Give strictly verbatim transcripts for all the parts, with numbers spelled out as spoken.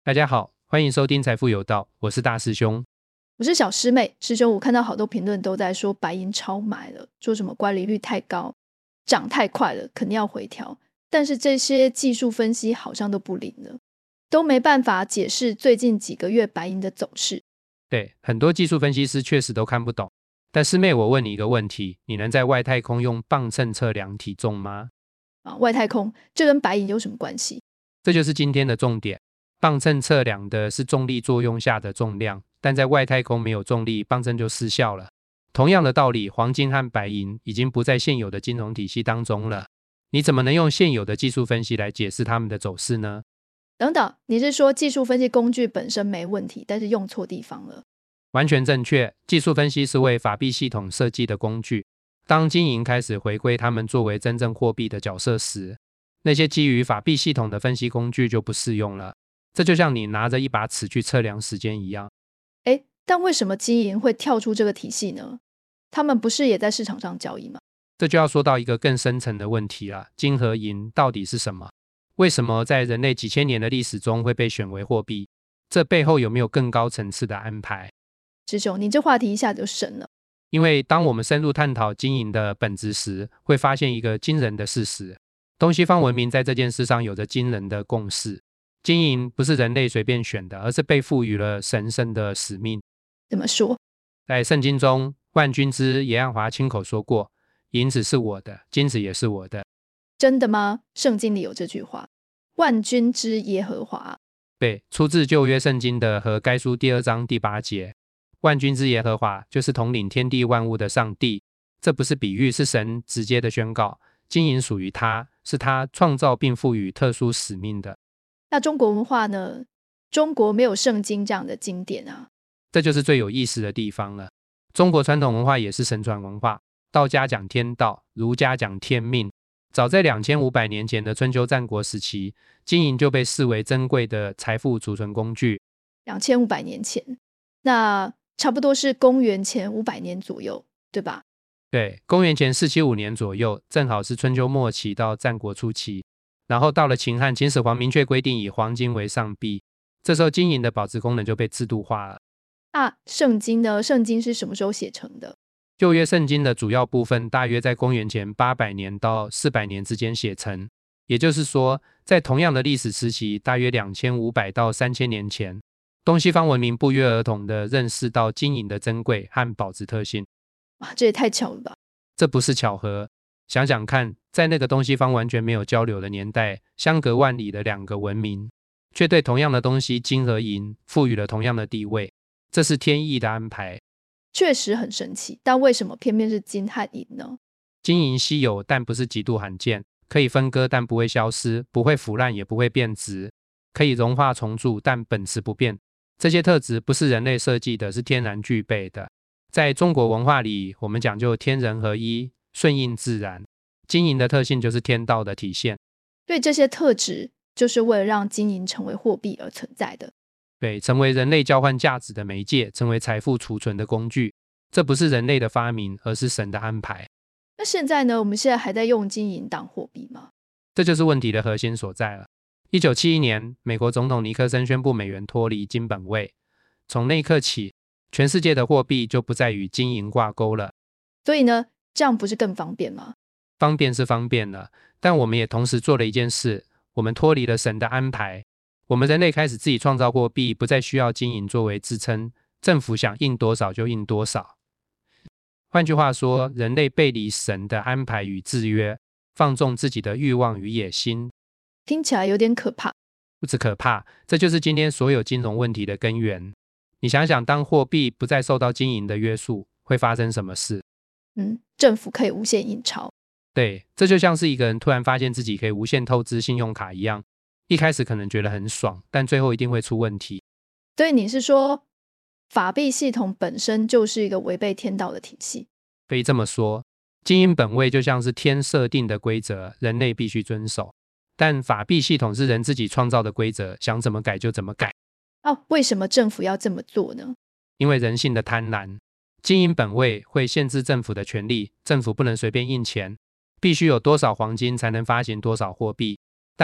大家好，欢迎收听财富有道，我是大师兄。 我是小师妹。师兄，我看到好多评论都在说白银超买了，说什么乖离率太高，涨太快了，肯定要回调。但是这些技术分析好像都不灵了，都没办法解释最近几个月白银的走势。 对，很多技术分析师确实都看不懂。但师妹，我问你一个问题，你能在外太空用磅秤测量体重吗？ 啊，外太空这跟白银有什么关系？ 这就是今天的重点。磅秤测量的是重力作用下的重量，但在外太空没有重力，磅秤就失效了。同样的道理，黄金和白银已经不在现有的金融体系当中了。你怎么能用现有的技术分析来解释它们的走势呢？ 等等，你是说技术分析工具本身没问题，但是用错地方了？ 完全正确，技术分析是为法币系统设计的工具。当金银开始回归他们作为真正货币的角色时，那些基于法币系统的分析工具就不适用了。这就像你拿着一把尺去测量时间一样。 诶，但为什么金银会跳出这个体系呢？他们不是也在市场上交易吗？ 这就要说到一个更深层的问题了，金和银到底是什么？为什么在人类几千年的历史中会被选为货币？这背后有没有更高层次的安排？ 师兄，你这话题一下子就深了。 因为当我们深入探讨金银的本质时，会发现一个惊人的事实：东西方文明在这件事上有着惊人的共识。金银不是人类随便选的，而是被赋予了神圣的使命。 怎么说？ 在圣经中，万军之耶和华亲口说过，银子是我的，金子也是我的。 真的吗？圣经里有这句话，万军之耶和华。 对，出自旧约圣经的和该书第二章第八节。万军之耶和华就是统领天地万物的上帝。这不是比喻，是神直接的宣告。金银属于他，是他创造并赋予特殊使命的。 那中国文化呢？中国没有圣经这样的经典啊。 这就是最有意思的地方了。中国传统文化也是神传文化，道家讲天道，儒家讲天命。早在两千五百年前的春秋战国时期，金银就被视为珍贵的财富储存工具。 两千五百年前，那差不多是公元前五百年左右，对吧？ 对，公元前四七五年左右，正好是春秋末期到战国初期。然后到了秦汉，秦始皇明确规定以黄金为上币，这时候金银的保值功能就被制度化了。 啊，圣经呢？圣经是什么时候写成的？ 旧约圣经的主要部分大约在公元前八百年到四百年之间写成，也就是说，在同样的历史时期，大约两千五百到三千年前，东西方文明不约而同地认识到金银的珍贵和保值特性。 哇，这也太巧了吧！ 这不是巧合，想想看，在那个东西方完全没有交流的年代，相隔万里的两个文明，却对同样的东西金和银赋予了同样的地位，这是天意的安排。 确实很神奇，但为什么偏偏是金和银呢？ 金银稀有，但不是极度罕见，可以分割但不会消失，不会腐烂也不会变质，可以融化重铸但本质不变。这些特质不是人类设计的，是天然具备的。在中国文化里，我们讲究天人合一，顺应自然。金银的特性就是天道的体现。 对，这些特质就是为了让金银成为货币而存在的。 对，成为人类交换价值的媒介，成为财富储存的工具。这不是人类的发明，而是神的安排。 那现在呢？我们现在还在用金银当货币吗？ 这就是问题的核心所在了。一九七一年，美国总统尼克森宣布美元脱离金本位，从那一刻起，全世界的货币就不再与金银挂钩了。 所以呢，这样不是更方便吗？ 方便是方便了，但我们也同时做了一件事，我们脱离了神的安排。我们人类开始自己创造货币，不再需要金银作为支撑，政府想印多少就印多少。换句话说，人类背离神的安排与制约，放纵自己的欲望与野心。 听起来有点可怕。 不止可怕，这就是今天所有金融问题的根源。你想想，当货币不再受到金银的约束，会发生什么事？ 嗯，政府可以无限印钞。 对，这就像是一个人突然发现自己可以无限透支信用卡一样，一开始可能觉得很爽，但最后一定会出问题。 所以你是说，法币系统本身就是一个违背天道的体系？ 可以这么说，金银本位就像是天设定的规则，人类必须遵守。但法币系统是人自己创造的规则，想怎么改就怎么改。 啊，为什么政府要这么做呢？ 因为人性的贪婪。金银本位会限制政府的权利，政府不能随便印钱，必须有多少黄金才能发行多少货币。但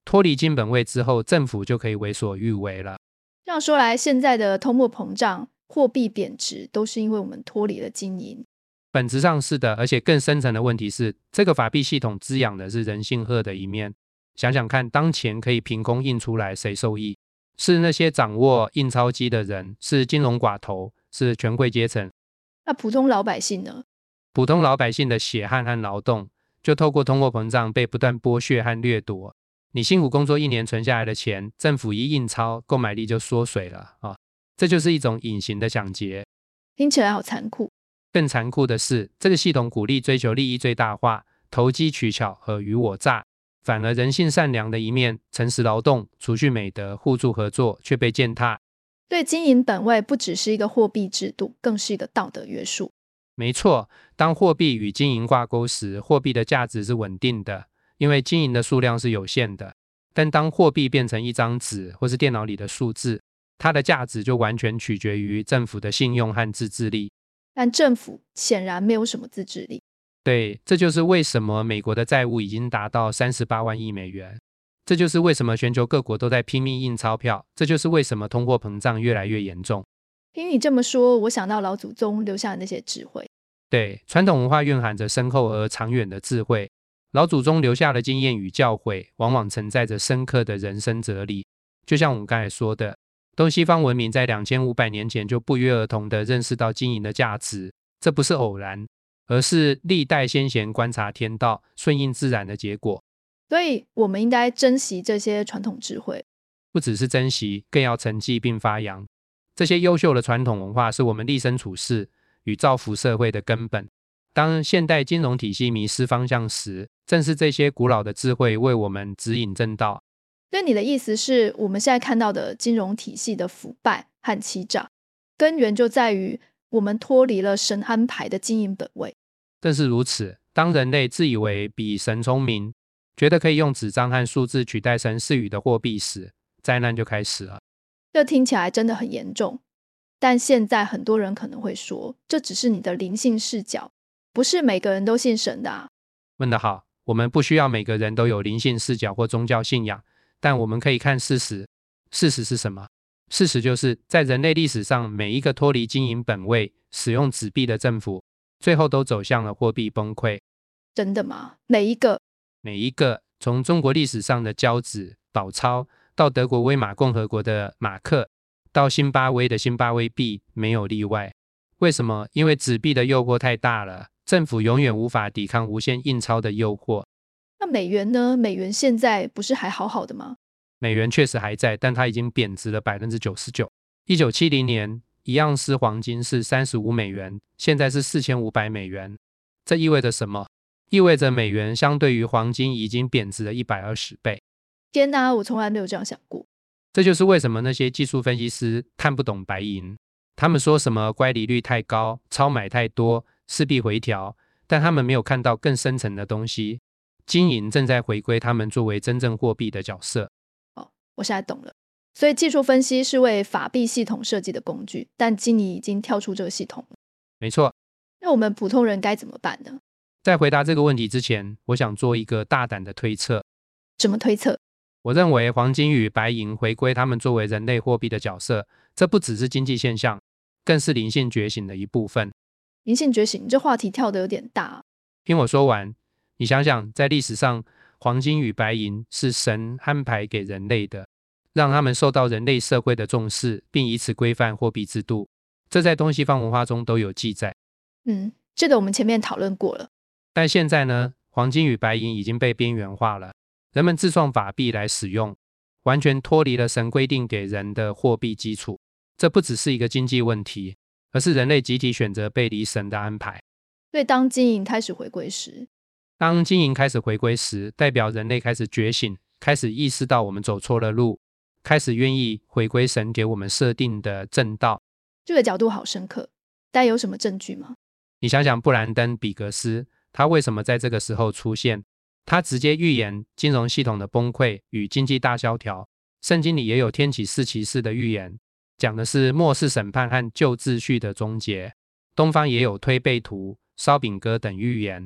脱离金本位之后，政府就可以为所欲为了。 这样说来，现在的通货膨胀、货币贬值，都是因为我们脱离了金银。 本质上是的，而且更深层的问题是，这个法币系统滋养的是人性恶的一面。想想看，当钱可以凭空印出来，谁受益？是那些掌握印钞机的人，是金融寡头，是权贵阶层。 那普通老百姓呢？ 普通老百姓的血汗和劳动，就透过通货膨胀被不断剥削和掠夺。你辛苦工作一年存下来的钱，政府一印钞，购买力就缩水了啊！这就是一种隐形的抢劫。 听起来好残酷。 更残酷的是，这个系统鼓励追求利益最大化，投机取巧，尔虞我诈，反而人性善良的一面，诚实劳动、储蓄美德、互助合作却被践踏。 对金银本位不只是一个货币制度，更是一个道德约束。 没错，当货币与金银挂钩时，货币的价值是稳定的，因为金银的数量是有限的。但当货币变成一张纸或是电脑里的数字，它的价值就完全取决于政府的信用和自制力。 但政府显然没有什么自制力。 对，这就是为什么美国的债务已经达到三十八万亿美元。这就是为什么全球各国都在拼命印钞票，这就是为什么通货膨胀越来越严重。 听你这么说，我想到老祖宗留下的那些智慧。 对，传统文化蕴含着深厚而长远的智慧，老祖宗留下的经验与教诲，往往承载着深刻的人生哲理。就像我们刚才说的，东西方文明在两千五百年前就不约而同地认识到金银的价值，这不是偶然，而是历代先贤观察天道、顺应自然的结果。 所以我们应该珍惜这些传统智慧， 不只是珍惜，更要承继并发扬。这些优秀的传统文化是我们立身处世与造福社会的根本。当现代金融体系迷失方向时，正是这些古老的智慧为我们指引正道。 所以你的意思是，我们现在看到的金融体系的腐败和欺诈，根源就在于我们脱离了神安排的经营本位。 正是如此，当人类自以为比神聪明，觉得可以用纸张和数字取代神赐予的货币时，灾难就开始了。 这听起来真的很严重，但现在很多人可能会说，这只是你的灵性视角，不是每个人都信神的啊。 问得好，我们不需要每个人都有灵性视角或宗教信仰，但我们可以看事实。事实是什么？事实就是在人类历史上，每一个脱离经营本位、使用纸币的政府，最后都走向了货币崩溃。 真的吗？每一个？ 每一个，从中国历史上的交子、宝钞，到德国威玛共和国的马克，到辛巴威的辛巴威币，没有例外。为什么？因为纸币的诱惑太大了，政府永远无法抵抗无限印钞的诱惑。 那美元呢？美元现在不是还好好的吗？ 美元确实还在，但它已经贬值了 百分之九十九。一九七零年，一盎司黄金是三十五美元，现在是四千五百美元。这意味着什么？意味着美元相对于黄金已经贬值了一百二十倍。 天哪，我从来没有这样想过。 这就是为什么那些技术分析师看不懂白银。他们说什么乖离率太高，超买太多，势必回调，但他们没有看到更深层的东西。金银正在回归他们作为真正货币的角色。 哦，我现在懂了。所以技术分析是为法币系统设计的工具，但金银已经跳出这个系统了。 没错。 那我们普通人该怎么办呢？ 在回答这个问题之前，我想做一个大胆的推测。 怎么推测？ 我认为黄金与白银回归他们作为人类货币的角色，这不只是经济现象，更是灵性觉醒的一部分。 灵性觉醒，这话题跳得有点大。 听我说完，你想想，在历史上，黄金与白银是神安排给人类的，让他们受到人类社会的重视，并以此规范货币制度。这在东西方文化中都有记载。 嗯，这个我们前面讨论过了。 但现在呢，黄金与白银已经被边缘化了，人们自创法币来使用，完全脱离了神规定给人的货币基础。这不只是一个经济问题，而是人类集体选择背离神的安排。 所以当金银开始回归时， 当金银开始回归时，代表人类开始觉醒，开始意识到我们走错了路，开始愿意回归神给我们设定的正道。 这个角度好深刻，但有什么证据吗？ 你想想布兰登·比格斯，他为什么在这个时候出现？他直接预言金融系统的崩溃与经济大萧条。圣经里也有天启四骑士的预言，讲的是末世审判和旧秩序的终结。东方也有推背图、烧饼歌等预言。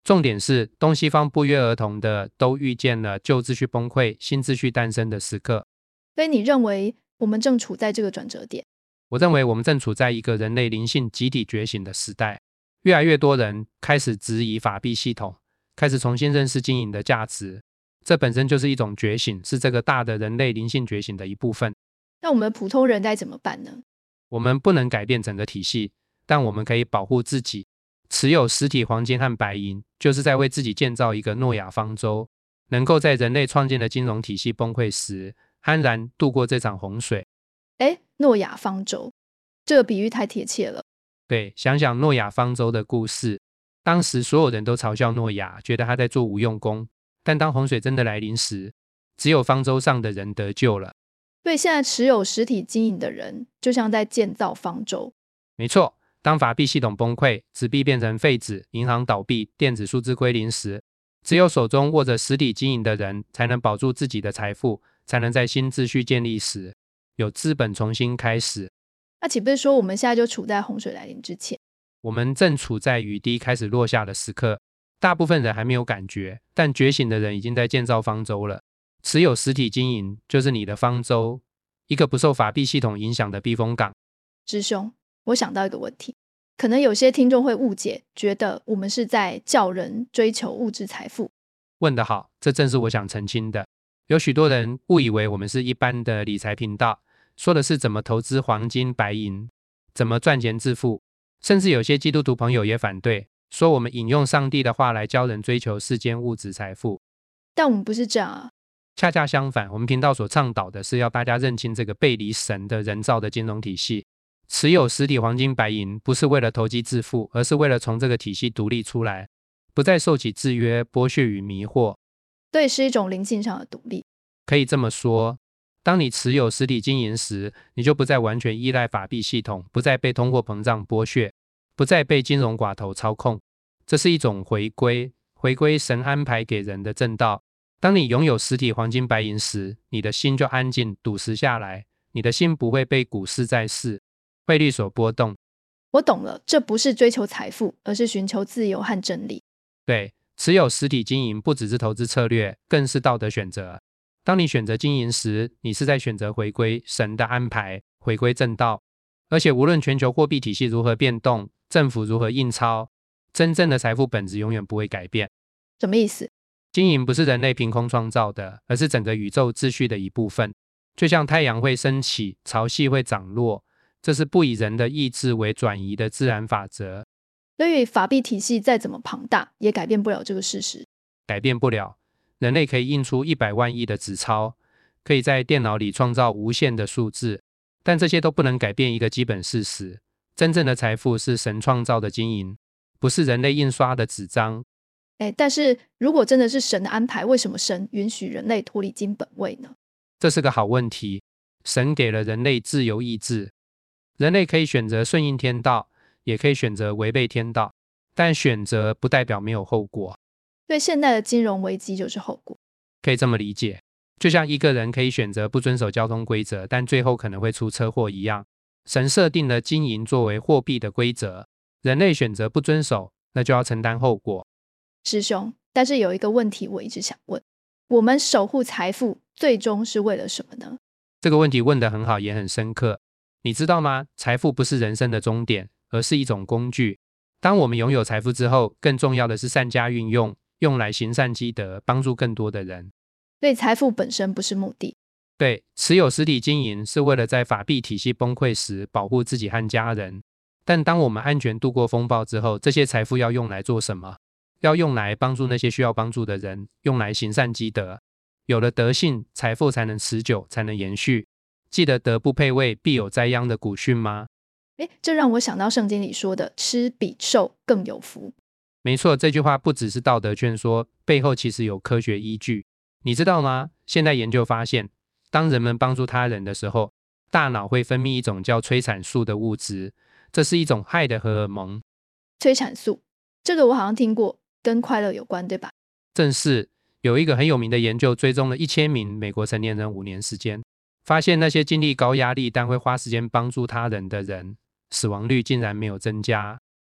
重点是东西方不约而同的都遇见了旧秩序崩溃、新秩序诞生的时刻。 所以你认为我们正处在这个转折点？ 我认为我们正处在一个人类灵性集体觉醒的时代，越来越多人开始质疑法币系统，开始重新认识经营的价值，这本身就是一种觉醒，是这个大的人类灵性觉醒的一部分。 那我们普通人该怎么办呢？ 我们不能改变整个体系，但我们可以保护自己。持有实体黄金和白银，就是在为自己建造一个诺亚方舟，能够在人类创建的金融体系崩溃时，安然度过这场洪水。 诶，诺亚方舟，这个比喻太贴切了。 对，想想诺亚方舟的故事，当时所有人都嘲笑诺亚，觉得他在做无用功，但当洪水真的来临时，只有方舟上的人得救了。 对，现在持有实体经营的人，就像在建造方舟。 没错，当法币系统崩溃，纸币变成废纸，银行倒闭，电子数字归零时，只有手中握着实体经营的人才能保住自己的财富，才能在新秩序建立时有资本重新开始。 那岂不是说我们现在就处在洪水来临之前？ 我们正处在雨滴开始落下的时刻，大部分人还没有感觉，但觉醒的人已经在建造方舟了。持有实体经营就是你的方舟，一个不受法币系统影响的避风港。 师兄，我想到一个问题，可能有些听众会误解，觉得我们是在叫人追求物质财富。 问得好，这正是我想澄清的。有许多人误以为我们是一般的理财频道，说的是怎么投资黄金白银，怎么赚钱致富，甚至有些基督徒朋友也反对，说我们引用上帝的话来教人追求世间物质财富。 但我们不是这样啊。 恰恰相反，我们频道所倡导的是要大家认清这个背离神的人造的金融体系。持有实体黄金白银不是为了投机致富，而是为了从这个体系独立出来，不再受其制约、剥削与迷惑。 对，是一种灵性上的独立。 可以这么说，当你持有实体经营时，你就不再完全依赖法币系统，不再被通货膨胀剥削，不再被金融寡头操控。这是一种回归，回归神安排给人的正道。当你拥有实体黄金白银时，你的心就安静笃实下来，你的心不会被股市在市汇率所波动。 我懂了，这不是追求财富，而是寻求自由和真理。 对，持有实体经营不只是投资策略，更是道德选择。当你选择经营时，你是在选择回归神的安排，回归正道。而且无论全球货币体系如何变动，政府如何印钞，真正的财富本质永远不会改变。 什么意思？ 经营不是人类凭空创造的，而是整个宇宙秩序的一部分。就像太阳会升起，潮汐会涨落，这是不以人的意志为转移的自然法则。 所以法币体系再怎么庞大，也改变不了这个事实。 改变不了。人类可以印出一百万亿的纸钞，可以在电脑里创造无限的数字，但这些都不能改变一个基本事实：真正的财富是神创造的经营，不是人类印刷的纸张。 诶，但是如果真的是神的安排，为什么神允许人类脱离金本位呢？ 这是个好问题。神给了人类自由意志，人类可以选择顺应天道，也可以选择违背天道，但选择不代表没有后果。 对，现代的金融危机就是后果。 可以这么理解，就像一个人可以选择不遵守交通规则，但最后可能会出车祸一样。神设定了金银作为货币的规则，人类选择不遵守，那就要承担后果。 师兄，但是有一个问题我一直想问，我们守护财富最终是为了什么呢？ 这个问题问得很好，也很深刻。你知道吗？财富不是人生的终点，而是一种工具。当我们拥有财富之后，更重要的是善加运用，用来行善积德，帮助更多的人。 所以财富本身不是目的。 对，持有实体经营是为了在法币体系崩溃时保护自己和家人。但当我们安全度过风暴之后，这些财富要用来做什么？要用来帮助那些需要帮助的人，用来行善积德。有了德性，财富才能持久，才能延续。记得德不配位，必有灾殃的古训吗？ 诶，这让我想到圣经里说的吃比受更有福。 没错，这句话不只是道德劝说，背后其实有科学依据。你知道吗？现代研究发现，当人们帮助他人的时候，大脑会分泌一种叫催产素的物质，这是一种爱的荷尔蒙。 催产素，这个我好像听过，跟快乐有关，对吧？ 正是，有一个很有名的研究追踪了一千名美国成年人五年时间，发现那些经历高压力但会花时间帮助他人的人，死亡率竟然没有增加。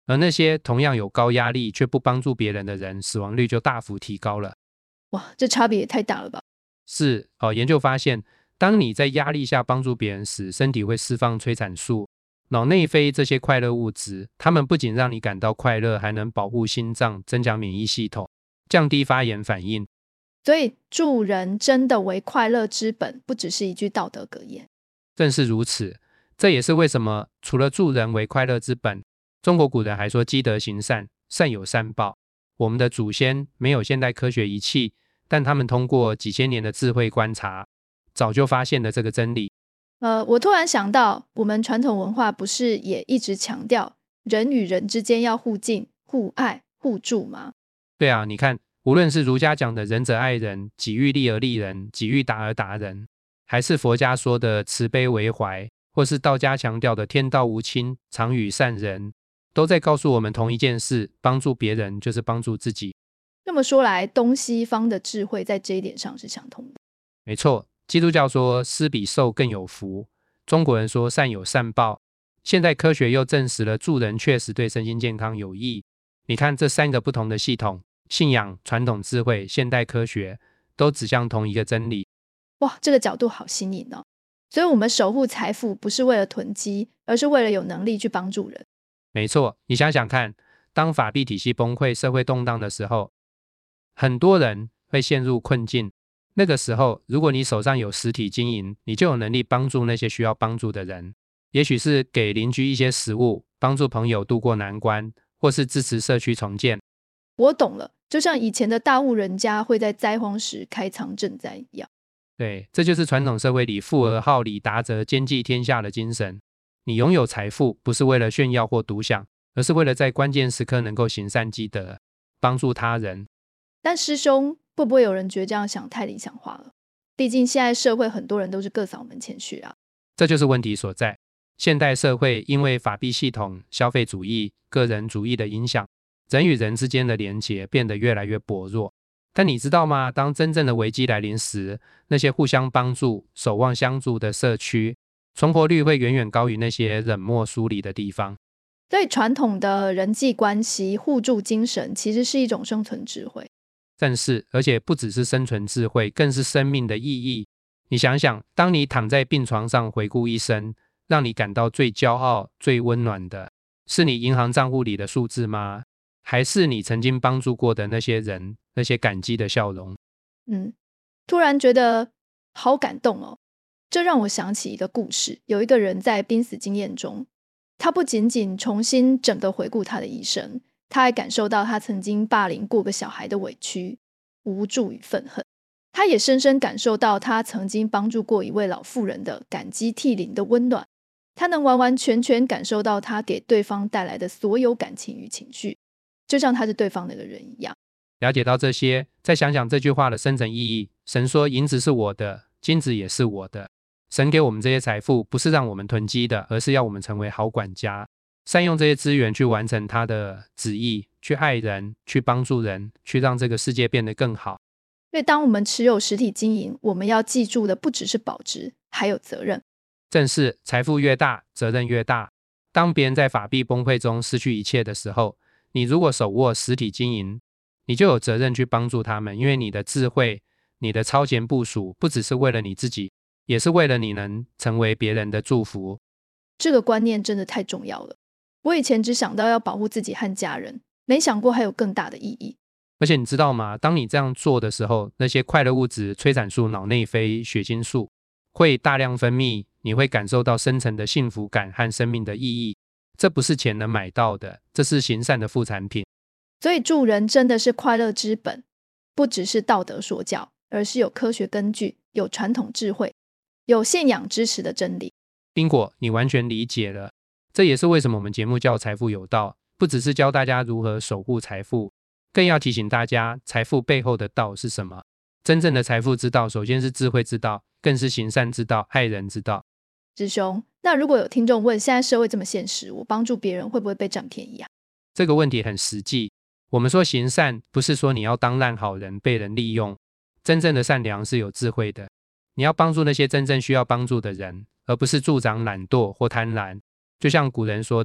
而那些同样有高压力却不帮助别人的人，死亡率就大幅提高了。 哇，这差别也太大了吧？ 是、哦、研究发现，当你在压力下帮助别人时，身体会释放催产素、脑内啡这些快乐物质，它们不仅让你感到快乐，还能保护心脏，增强免疫系统，降低发炎反应。 所以助人真的为快乐之本，不只是一句道德格言。 正是如此，这也是为什么除了助人为快乐之本，中国古人还说积德行善，善有善报。我们的祖先没有现代科学仪器，但他们通过几千年的智慧观察，早就发现了这个真理。 呃，我突然想到，我们传统文化不是也一直强调人与人之间要互敬、互爱、互助吗？ 对啊，你看，无论是儒家讲的仁者爱人，己欲立而立人，己欲达而达人，还是佛家说的慈悲为怀，或是道家强调的天道无亲，常与善人，都在告诉我们同一件事：帮助别人就是帮助自己。 这么说来，东西方的智慧在这一点上是相通的。 没错，基督教说施比受更有福，中国人说善有善报，现代科学又证实了助人确实对身心健康有益。你看这三个不同的系统，信仰、传统智慧、现代科学，都指向同一个真理。 哇，这个角度好新颖哦！所以我们守护财富不是为了囤积，而是为了有能力去帮助人。 没错，你想想看，当法币体系崩溃、社会动荡的时候，很多人会陷入困境。那个时候，如果你手上有实体经营，你就有能力帮助那些需要帮助的人，也许是给邻居一些食物，帮助朋友渡过难关，或是支持社区重建。 我懂了，就像以前的大户人家会在灾荒时开仓赈灾一样。 对，这就是传统社会里富而好礼达则兼济天下的精神。你拥有财富不是为了炫耀或独享，而是为了在关键时刻能够行善积德，帮助他人。 但师兄，会不会有人觉得这样想太理想化了？毕竟现在社会很多人都是各扫门前雪啊。 这就是问题所在。现代社会因为法币系统、消费主义、个人主义的影响，人与人之间的连结变得越来越薄弱。但你知道吗？当真正的危机来临时，那些互相帮助、守望相助的社区，存活率会远远高于那些冷漠疏离的地方。 所以传统的人际关系、互助精神其实是一种生存智慧。 正是，而且不只是生存智慧，更是生命的意义。你想想，当你躺在病床上回顾一生，让你感到最骄傲、最温暖的，是你银行账户里的数字吗？还是你曾经帮助过的那些人，那些感激的笑容？ 嗯，突然觉得好感动哦。这让我想起一个故事，有一个人在濒死经验中，他不仅仅重新整个回顾他的一生，他还感受到他曾经霸凌过个小孩的委屈、无助与愤恨。他也深深感受到他曾经帮助过一位老妇人的感激涕零的温暖。他能完完全全感受到他给对方带来的所有感情与情绪，就像他是对方那个人一样。 了解到这些，再想想这句话的深层意义。神说银子是我的，金子也是我的。神给我们这些财富不是让我们囤积的，而是要我们成为好管家，善用这些资源去完成他的旨意，去爱人，去帮助人，去让这个世界变得更好。 因为当我们持有实体经营，我们要记住的不只是保值，还有责任。 正是，财富越大，责任越大。当别人在法币崩溃中失去一切的时候，你如果手握实体经营，你就有责任去帮助他们，因为你的智慧、你的超前部署，不只是为了你自己，也是为了你能成为别人的祝福。 这个观念真的太重要了。我以前只想到要保护自己和家人，没想过还有更大的意义。 而且你知道吗？当你这样做的时候，那些快乐物质、催产素、脑内啡、血清素会大量分泌，你会感受到深层的幸福感和生命的意义。这不是钱能买到的，这是行善的副产品。 所以助人真的是快乐之本，不只是道德说教，而是有科学根据，有传统智慧，有信仰支持的真理。 宾果，你完全理解了。这也是为什么我们节目叫财富有道，不只是教大家如何守护财富，更要提醒大家财富背后的道是什么。真正的财富之道，首先是智慧之道，更是行善之道、爱人之道。 师兄，那如果有听众问，现在社会这么现实，我帮助别人会不会被占便宜啊？ 这个问题很实际。我们说行善，不是说你要当烂好人被人利用，真正的善良是有智慧的。你要帮助那些真正需要帮助的人，而不是助长懒惰或贪婪。就像古人说的，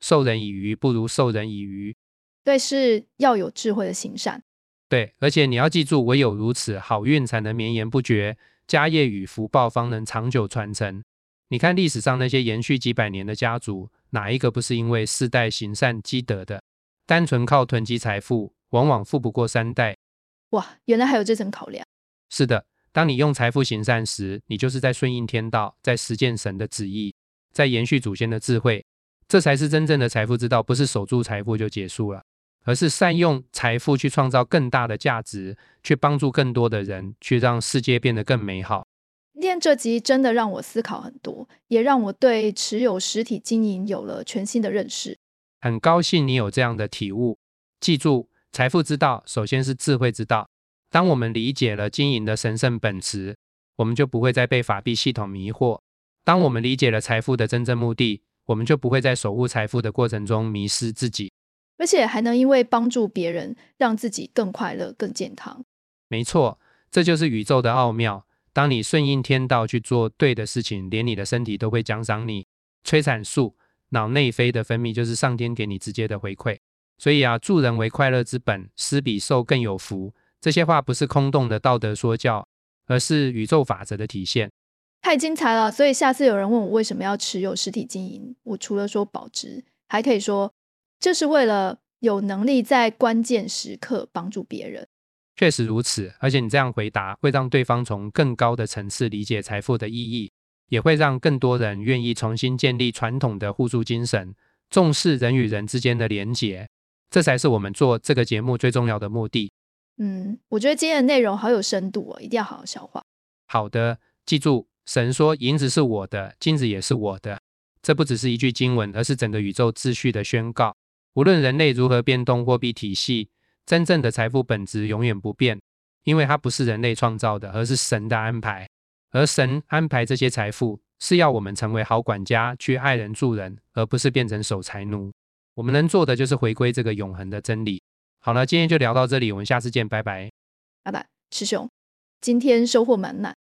授人以鱼不如授人以渔。 对，是要有智慧的行善。 对，而且你要记住，唯有如此，好运才能绵延不绝，家业与福报方能长久传承。你看历史上那些延续几百年的家族，哪一个不是因为世代行善积德的？单纯靠囤积财富，往往富不过三代。 哇，原来还有这层考量。 是的，当你用财富行善时，你就是在顺应天道，在实践神的旨意，在延续祖先的智慧。这才是真正的财富之道，不是守住财富就结束了，而是善用财富去创造更大的价值，去帮助更多的人，去让世界变得更美好。 今天这集真的让我思考很多，也让我对持有实体经营有了全新的认识。 很高兴你有这样的体悟。记住，财富之道首先是智慧之道。当我们理解了经营的神圣本质，我们就不会再被法币系统迷惑。当我们理解了财富的真正目的，我们就不会在守护财富的过程中迷失自己， 而且还能因为帮助别人，让自己更快乐、更健康。 没错，这就是宇宙的奥妙。当你顺应天道去做对的事情，连你的身体都会奖赏你。催产素、脑内啡的分泌就是上天给你直接的回馈。所以啊，助人为快乐之本，施比受更有福。这些话不是空洞的道德说教，而是宇宙法则的体现。 太精彩了，所以下次有人问我为什么要持有实体经营，我除了说保值，还可以说这是为了有能力在关键时刻帮助别人。 确实如此，而且你这样回答会让对方从更高的层次理解财富的意义，也会让更多人愿意重新建立传统的互助精神，重视人与人之间的连结。这才是我们做这个节目最重要的目的。 嗯，我觉得今天的内容好有深度哦，一定要好好消化。 好的，记住，神说银子是我的，金子也是我的。这不只是一句经文，而是整个宇宙秩序的宣告。无论人类如何变动货币体系，真正的财富本质永远不变，因为它不是人类创造的，而是神的安排。而神安排这些财富，是要我们成为好管家，去爱人助人，而不是变成守财奴。我们能做的就是回归这个永恒的真理。好了，今天就聊到这里，我们下次见，拜拜。 拜拜，师兄，今天收获满满。